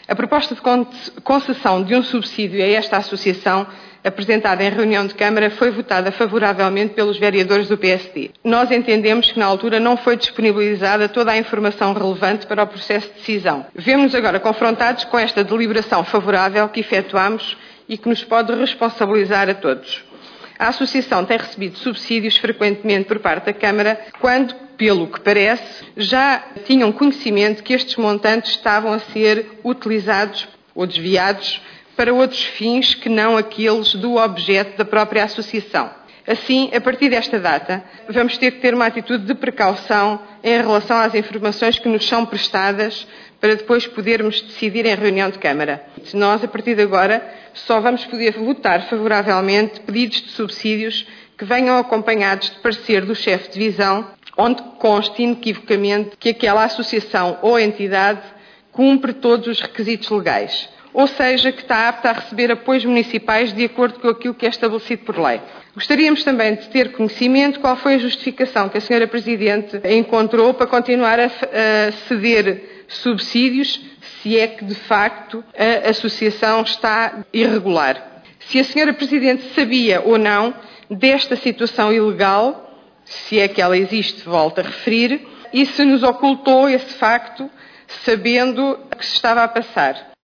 A proposta de concessão de um subsídio a esta associação, apresentada em reunião de Câmara, foi votada favoravelmente pelos vereadores do PSD. Nós entendemos que na altura não foi disponibilizada toda a informação relevante para o processo de decisão. Vemo-nos agora confrontados com esta deliberação favorável que efetuamos e que nos pode responsabilizar a todos. A associação tem recebido subsídios frequentemente por parte da Câmara, quando, pelo que parece, já tinham conhecimento que estes montantes estavam a ser utilizados ou desviados para outros fins que não aqueles do objeto da própria associação. Assim, a partir desta data, vamos ter que ter uma atitude de precaução em relação às informações que nos são prestadas para depois podermos decidir em reunião de Câmara. Nós, a partir de agora, só vamos poder votar favoravelmente pedidos de subsídios que venham acompanhados de parecer do chefe de divisão, onde conste inequivocamente que aquela associação ou entidade cumpre todos os requisitos legais, ou seja, que está apta a receber apoios municipais de acordo com aquilo que é estabelecido por lei. Gostaríamos também de ter conhecimento qual foi a justificação que a Sra. Presidente encontrou para continuar a ceder subsídios, se é que de facto a associação está irregular. Se a Sra. Presidente sabia ou não desta situação ilegal, se é que ela existe, volto a referir, e se nos ocultou esse facto, sabendo o que se estava a passar.